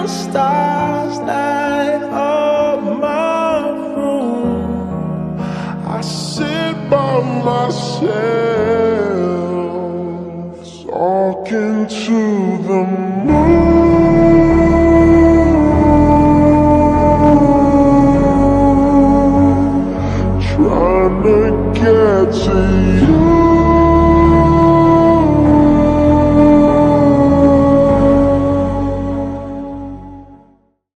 the stars light up my room. I sit by myself, talking to the moon.